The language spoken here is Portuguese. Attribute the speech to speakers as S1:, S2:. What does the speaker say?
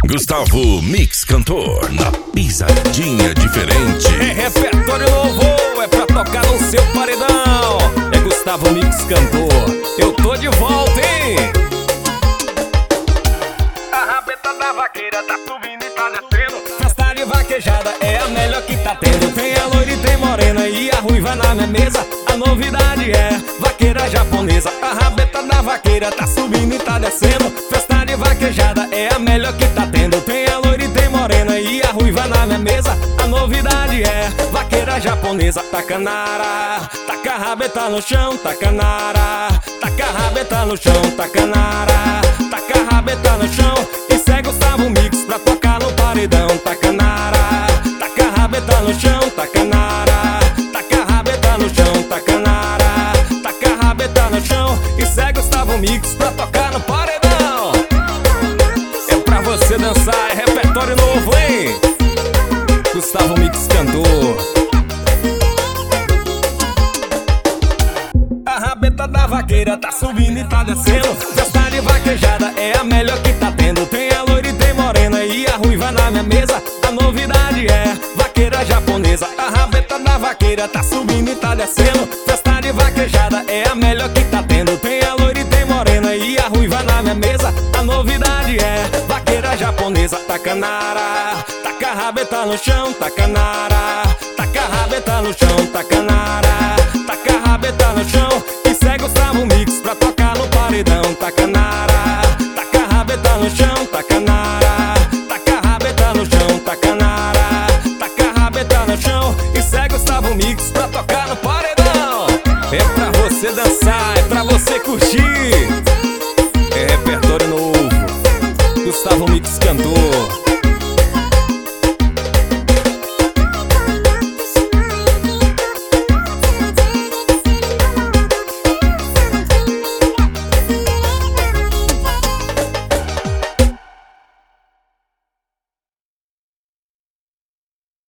S1: Gustavo Mix Cantor, na pisadinha diferente.
S2: É repertório novo, é pra tocar no seu paredão. É Gustavo Mix Cantor, eu tô de volta, hein? A rabeta da vaqueira tá subindo e tá descendo. Festa de vaquejada é a melhor que tá tendo. Tem a loira e tem morena e a ruiva na minha mesa. A novidade é vaqueira japonesa. A rabeta da vaqueira tá subindo e tá descendo. Festa de vaquejada é a melhor que tá tendo. Tem a loira e tem morena e a ruiva na minha mesa. A novidade é vaqueira japonesa. Taca nara, taca a rabeta no chão, taca nara, taca a rabeta no chão, taca nara, taca a rabeta no chão. E segue o Gustavo Mix pra tocar no paredão. Taca nara, taca a rabeta no chão, taca nara, taca a rabeta no chão, taca nara, taca a rabeta no chão. E segue o Gustavo Mix pra tocar no paredão. É pra você dançar, é repertório novo, hein? Gustavo Mix Cantor. A rabeta da vaqueira tá subindo e tá descendo. Festa de vaquejada é a melhor que tá tendo. Tem a loira e tem morena e a ruiva na minha mesa. A novidade é vaqueira japonesa. A rabeta da vaqueira tá subindo e tá descendo. Festa de vaquejada é a melhor que tá tendo. Tem a loira e tem morena e a ruiva na minha mesa. A novidade é vaqueira japonesa. Taca nara, taca a rabeta no chão, taca nara, taca a rabeta no chão, taca nara, taca a rabeta no chão. E segue o Gustavo Mix pra tocar no paredão. Taca nara, taca a rabeta no chão, taca nara, taca a rabeta no chão, taca nara, taca a rabeta no chão. E segue o Gustavo Mix pra tocar no paredão. É pra você dançar, é pra você curtir. É repertório novo, Gustavo Mix Cantor.